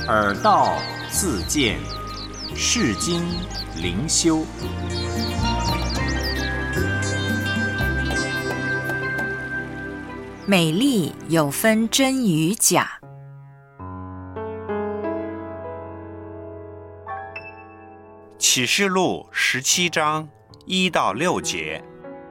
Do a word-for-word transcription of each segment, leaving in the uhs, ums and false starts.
耳道自见，世经灵修。 美丽有分真与假。 启示录十七章一到六节。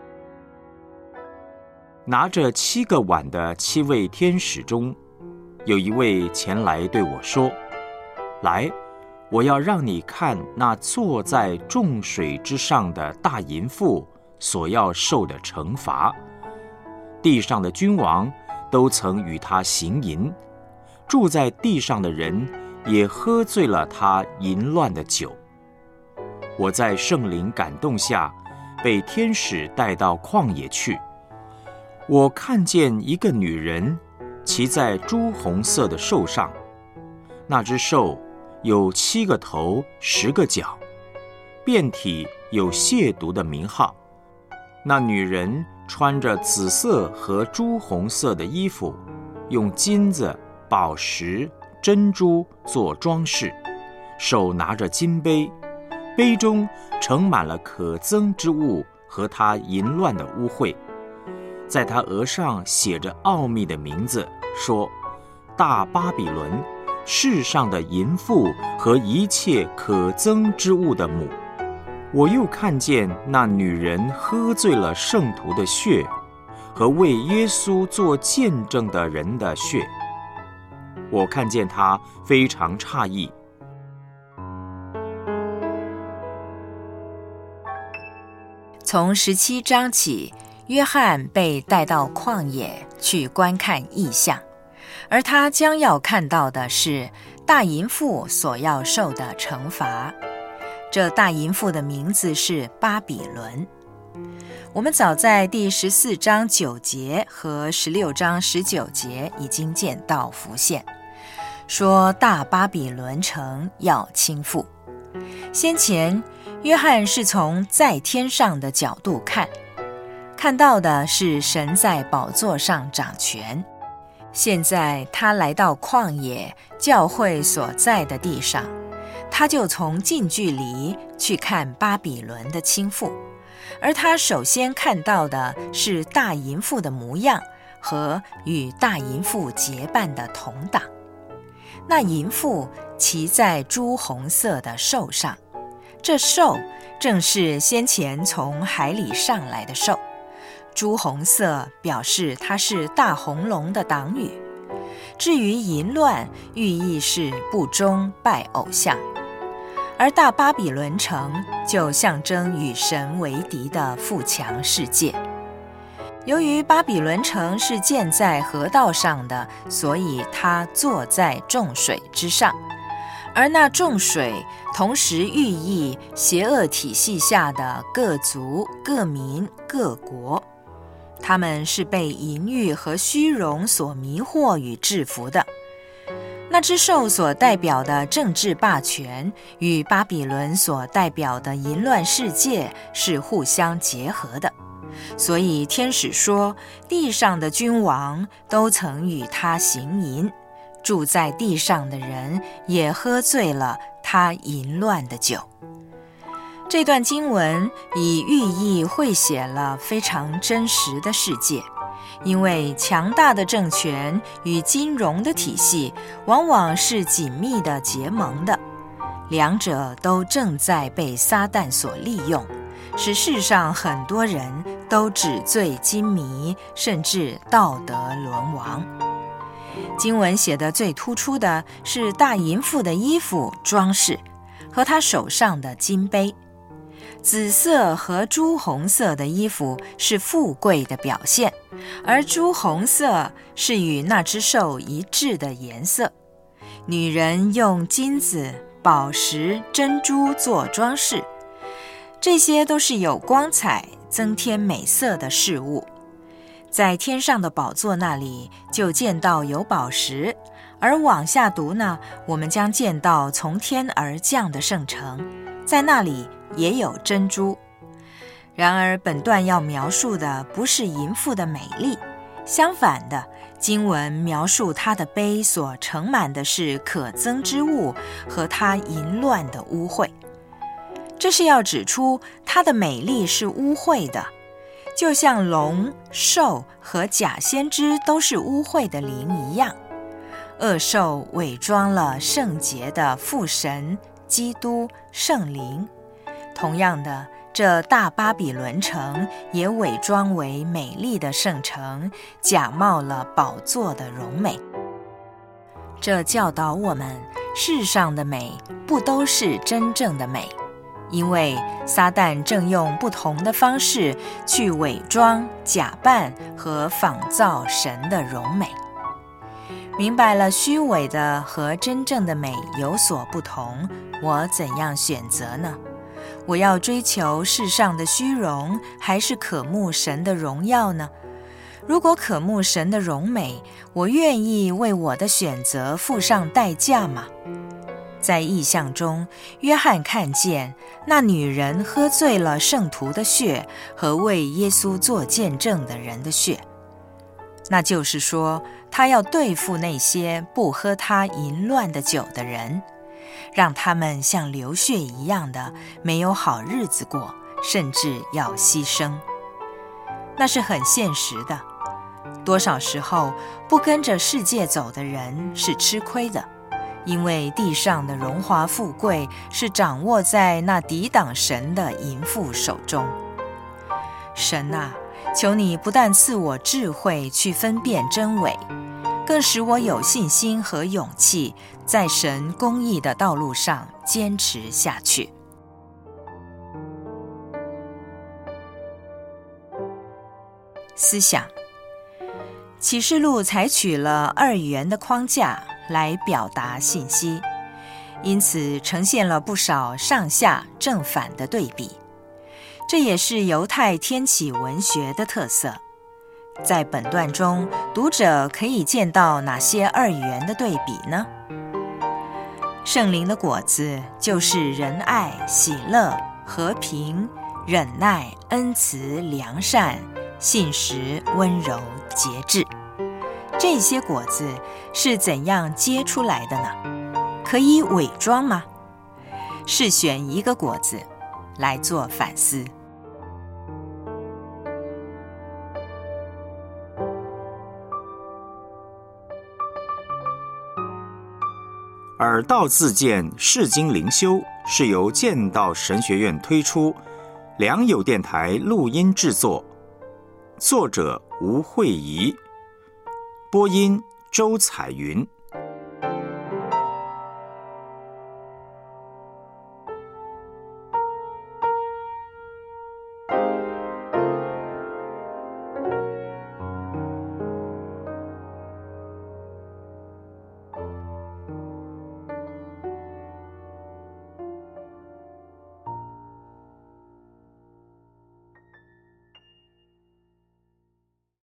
拿着七个碗的七位天使中，有一位前来对我说：来，我要让你看那坐在众水之上的大淫妇所要受的惩罚。地上的君王都曾与他行淫，住在地上的人也喝醉了他淫乱的酒。我在圣灵感动下，被天使带到旷野去。我看见一个女人骑在朱红色的兽上，那只兽有七个头十个脚，遍体有亵渎的名号。那女人穿着紫色和朱红色的衣服，用金子、宝石、珍珠做装饰，手拿着金杯，杯中盛满了可憎之物和她淫乱的污秽。在她额上写着奥秘的名字，说：大巴比伦，世上的淫妇和一切可憎之物的母。我又看见那女人喝醉了圣徒的血和为耶稣做见证的人的血。我看见她非常诧异。 从十七章起，约翰被带到旷野去观看异象，而他将要看到的是大淫妇所要受的惩罚。这大淫妇的名字是巴比伦。我们早在第十四章九节和十六章十九节已经见到浮现，说大巴比伦城要倾覆。先前约翰是从在天上的角度看，看到的是神在宝座上掌权。现在他来到旷野，教会所在的地上，他就从近距离去看巴比伦的倾覆，而他首先看到的是大淫妇的模样和与大淫妇结伴的同党。那淫妇骑在朱红色的兽上，这兽正是先前从海里上来的兽，朱红色表示它是大红龙的党羽。至于淫乱，寓意是不忠拜偶像，而大巴比伦城就象征与神为敌的富强世界。由于巴比伦城是建在河道上的，所以它坐在众水之上，而那众水同时寓意邪恶体系下的各族、各民、各国，他们是被淫欲和虚荣所迷惑与制服的。那只兽所代表的政治霸权与巴比伦所代表的淫乱世界是互相结合的，所以天使说，地上的君王都曾与他行淫，住在地上的人也喝醉了他淫乱的酒。这段经文以寓意绘写了非常真实的世界，因为强大的政权与金融的体系往往是紧密的结盟的，两者都正在被撒旦所利用，使世上很多人都纸醉金迷，甚至道德沦亡。经文写得最突出的是大淫妇的衣服装饰和她手上的金杯。紫色和朱红色的衣服是富贵的表现，而朱红色是与那只兽一致的颜色。女人用金子、宝石、珍珠做装饰，这些都是有光彩、增添美色的事物。在天上的宝座那里就见到有宝石，而往下读呢，我们将见到从天而降的圣城，在那里也有珍珠。然而本段要描述的不是淫妇的美丽，相反的， 经文描述他的杯所盛满的是可憎之物和他淫乱的污秽，这是要指出他的美丽是污秽的，就像龙、兽和假先知都是污秽的灵一样。恶兽伪装了圣洁的父神、基督、圣灵，同样的，这大巴比伦城也伪装为美丽的圣城，假冒了宝座的荣美。这教导我们，世上的美不都是真正的美，因为撒旦正用不同的方式去伪装、假扮和仿造神的荣美。明白了虚伪的和真正的美有所不同，我怎样选择呢？我要追求世上的虚荣，还是渴慕神的荣耀呢？如果渴慕神的荣美，我愿意为我的选择付上代价吗？在异象中，约翰看见那女人喝醉了圣徒的血和为耶稣做见证的人的血，那就是说，他要对付那些不喝他淫乱的酒的人，让他们像流血一样的没有好日子过，甚至要牺牲。那是很现实的。多少时候，不跟着世界走的人是吃亏的，因为地上的荣华富贵是掌握在那抵挡神的淫妇手中。神啊，求你不但赐我智慧去分辨真伪，更使我有信心和勇气，在神公义的道路上坚持下去。思想：启示录采取了二元的框架来表达信息，因此呈现了不少上下正反的对比。这也是犹太天启文学的特色。在本段中，读者可以见到哪些二元的对比呢？圣灵的果子就是仁爱、喜乐、和平、忍耐、恩慈、良善、信实、温柔、节制。这些果子是怎样结出来的呢？可以伪装吗？试选一个果子来做反思。 耳道自荐世经灵修是由剑道神学院推出，良友电台录音制作，作者吴慧仪，播音周彩云。